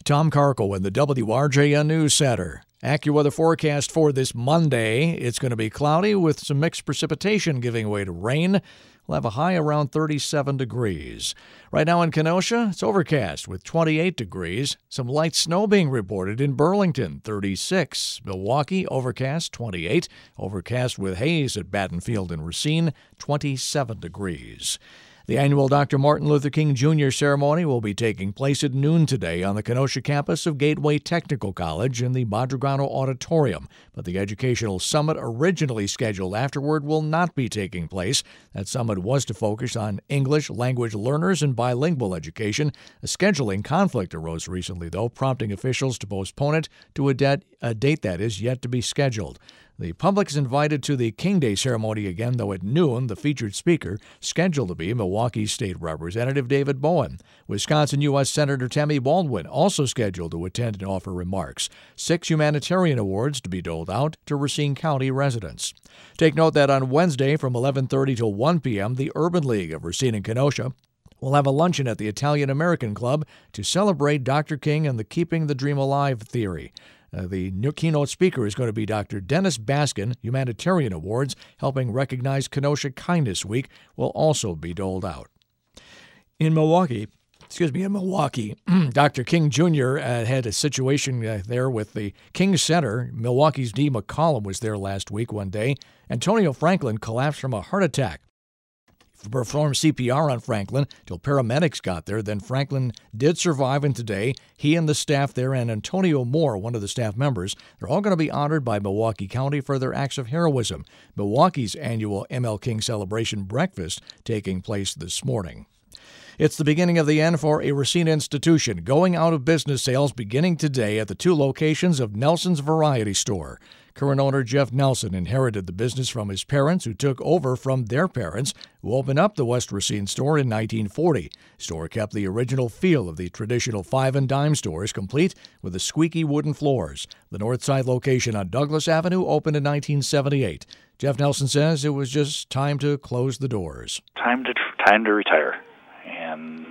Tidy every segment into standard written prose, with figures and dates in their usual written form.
Tom Carkle in the WRJN News Center. AccuWeather forecast for this Monday. It's going to be cloudy with some mixed precipitation giving way to rain. We'll have a high around 37 degrees. Right now in Kenosha, it's overcast with 28 degrees. Some light snow being reported in Burlington, 36. Milwaukee, overcast, 28. Overcast with haze at Battenfield and Racine, 27 degrees. The annual Dr. Martin Luther King Jr. ceremony will be taking place at noon today on the Kenosha campus of Gateway Technical College in the Madragano Auditorium. But the educational summit originally scheduled afterward will not be taking place. That summit was to focus on English language learners and bilingual education. A scheduling conflict arose recently, though, prompting officials to postpone it to a date that is yet to be scheduled. The public is invited to the King Day ceremony again, though at noon, the featured speaker scheduled to be Milwaukee State Representative David Bowen. Wisconsin U.S. Senator Tammy Baldwin also scheduled to attend and offer remarks. 6 humanitarian awards to be doled out to Racine County residents. Take note that on Wednesday from 11:30 to 1 p.m., the Urban League of Racine and Kenosha will have a luncheon at the Italian American Club to celebrate Dr. King and the Keeping the Dream Alive theory. The new keynote speaker is going to be Dr. Dennis Baskin. Humanitarian awards helping recognize Kenosha Kindness Week will also be doled out. In Milwaukee, Dr. King Jr. Had a situation there with the King Center. Milwaukee's Dee McCollum was there last week one day. Antonio Franklin collapsed from a heart attack. Performed CPR on Franklin till paramedics got there. Then Franklin did survive, and today he and the staff there and Antonio Moore, one of the staff members, they're all going to be honored by Milwaukee County for their acts of heroism. Milwaukee's annual ML King Celebration Breakfast taking place this morning. It's the beginning of the end for a Racine institution. Going out of business sales beginning today at the 2 locations of Nelson's Variety Store. Current owner Jeff Nelson inherited the business from his parents, who took over from their parents, who opened up the West Racine store in 1940. The store kept the original feel of the traditional 5 and dime stores, complete with the squeaky wooden floors. The north side location on Douglas Avenue opened in 1978. Jeff Nelson says it was just time to close the doors. Time to retire, and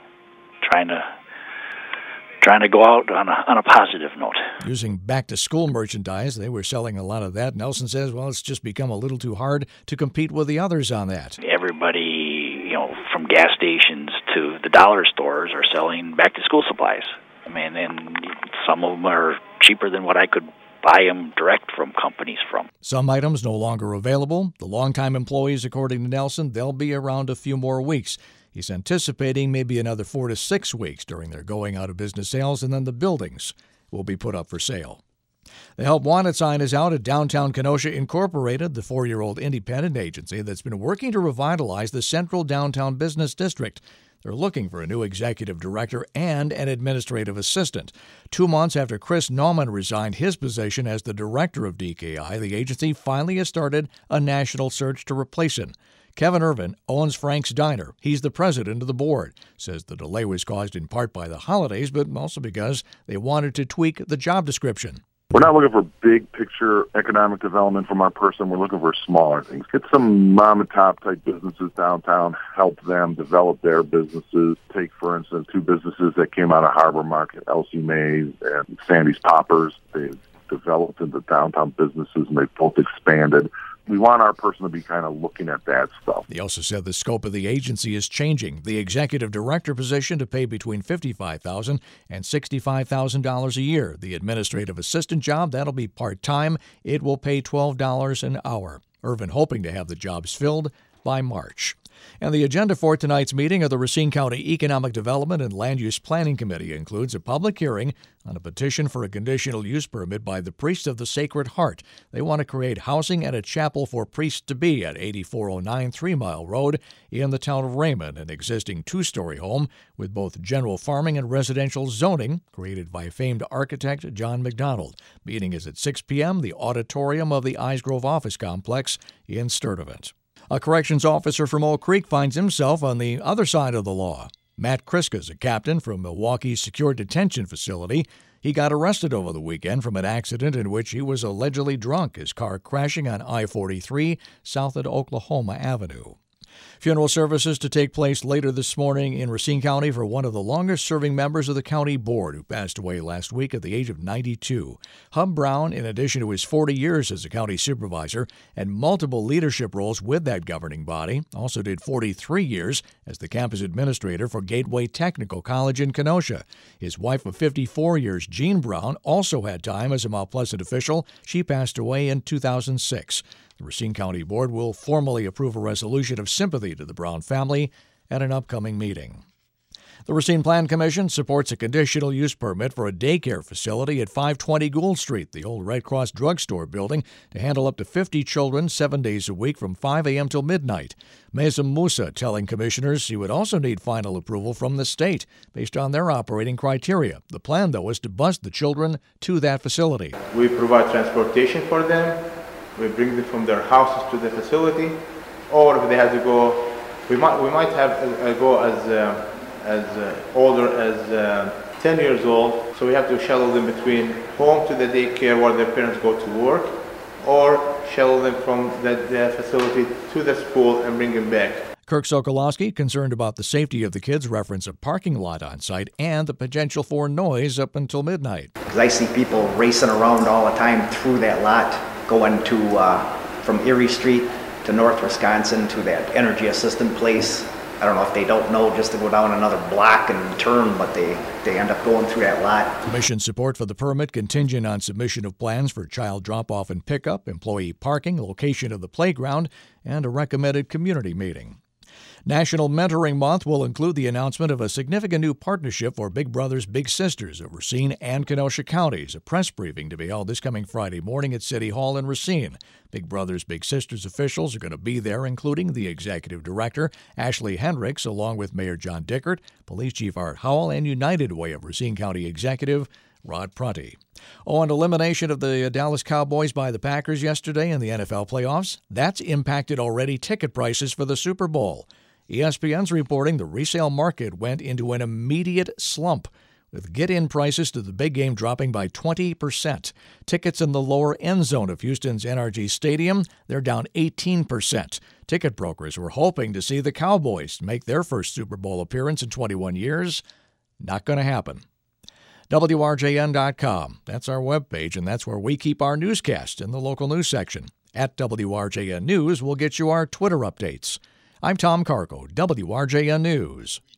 trying to go out on a positive note. Using back-to-school merchandise, they were selling a lot of that. Nelson says, well, it's just become a little too hard to compete with the others on that. Everybody, from gas stations to the dollar stores are selling back-to-school supplies. I mean, and some of them are cheaper than what I could buy them direct from companies from. Some items no longer available. The longtime employees, according to Nelson, they'll be around a few more weeks. He's anticipating maybe another 4 to 6 weeks during their going out of business sales, and then the buildings will be put up for sale. The Help Wanted sign is out at Downtown Kenosha Incorporated, the 4-year-old independent agency that's been working to revitalize the central downtown business district. They're looking for a new executive director and an administrative assistant. 2 months after Chris Nauman resigned his position as the director of DKI, the agency finally has started a national search to replace him. Kevin Irvin owns Frank's Diner. He's the president of the board. Says the delay was caused in part by the holidays, but also because they wanted to tweak the job description. We're not looking for big picture economic development from our person. We're looking for smaller things. Get some mom and top type businesses downtown, help them develop their businesses. Take, for instance, 2 businesses that came out of Harbor Market, Elsie Mae's and Sandy's Poppers. They've developed into downtown businesses, and they've both expanded. We want our person to be kind of looking at that stuff. He also said the scope of the agency is changing. The executive director position to pay between $55,000 and $65,000 a year. The administrative assistant job, that'll be part-time. It will pay $12 an hour. Irvin hoping to have the jobs filled by March. And the agenda for tonight's meeting of the Racine County Economic Development and Land Use Planning Committee includes a public hearing on a petition for a conditional use permit by the Priests of the Sacred Heart. They want to create housing and a chapel for priests-to-be at 8409 3 Mile Road in the town of Raymond, an existing 2-story home with both general farming and residential zoning, created by famed architect John McDonald. Meeting is at 6 p.m., the auditorium of the Eisgrove Office Complex in Sturtevant. A corrections officer from Oak Creek finds himself on the other side of the law. Matt Kriska is a captain from Milwaukee's secure detention facility. He got arrested over the weekend from an accident in which he was allegedly drunk, his car crashing on I-43 south at Oklahoma Avenue. Funeral services to take place later this morning in Racine County for one of the longest-serving members of the county board who passed away last week at the age of 92. Hub Brown, in addition to his 40 years as a county supervisor and multiple leadership roles with that governing body, also did 43 years as the campus administrator for Gateway Technical College in Kenosha. His wife of 54 years, Jean Brown, also had time as a Mount Pleasant official. She passed away in 2006. The Racine County Board will formally approve a resolution of sympathy to the Brown family at an upcoming meeting. The Racine Plan Commission supports a conditional use permit for a daycare facility at 520 Gould Street, the old Red Cross drugstore building, to handle up to 50 children 7 days a week from 5 a.m. till midnight. Meza Musa telling commissioners he would also need final approval from the state based on their operating criteria. The plan, though, is to bus the children to that facility. We provide transportation for them. We bring them from their houses to the facility, or if they have to go, we might have go as older as 10 years old. So we have to shuttle them between home to the daycare where their parents go to work, or shuttle them from the facility to the school and bring them back. Kirk Sokolowski, concerned about the safety of the kids, referenced a parking lot on site and the potential for noise up until midnight. Because I see people racing around all the time through that lot, going to from Erie Street to North Wisconsin to that energy assistant place. I don't know if they don't know just to go down another block and turn, but they end up going through that lot. Commission support for the permit contingent on submission of plans for child drop-off and pickup, employee parking, location of the playground, and a recommended community meeting. National Mentoring Month will include the announcement of a significant new partnership for Big Brothers Big Sisters of Racine and Kenosha counties. A press briefing to be held this coming Friday morning at City Hall in Racine. Big Brothers Big Sisters officials are going to be there, including the executive director, Ashley Hendricks, along with Mayor John Dickert, Police Chief Art Howell, and United Way of Racine County Executive Rod Prunty. And elimination of the Dallas Cowboys by the Packers yesterday in the NFL playoffs, that's impacted already ticket prices for the Super Bowl. ESPN's reporting the resale market went into an immediate slump, with get-in prices to the big game dropping by 20%. Tickets in the lower end zone of Houston's NRG Stadium, they're down 18%. Ticket brokers were hoping to see the Cowboys make their first Super Bowl appearance in 21 years. Not going to happen. WRJN.com. That's our webpage, and that's where we keep our newscast in the local news section. At WRJN News, we'll get you our Twitter updates. I'm Tom Carco, WRJN News.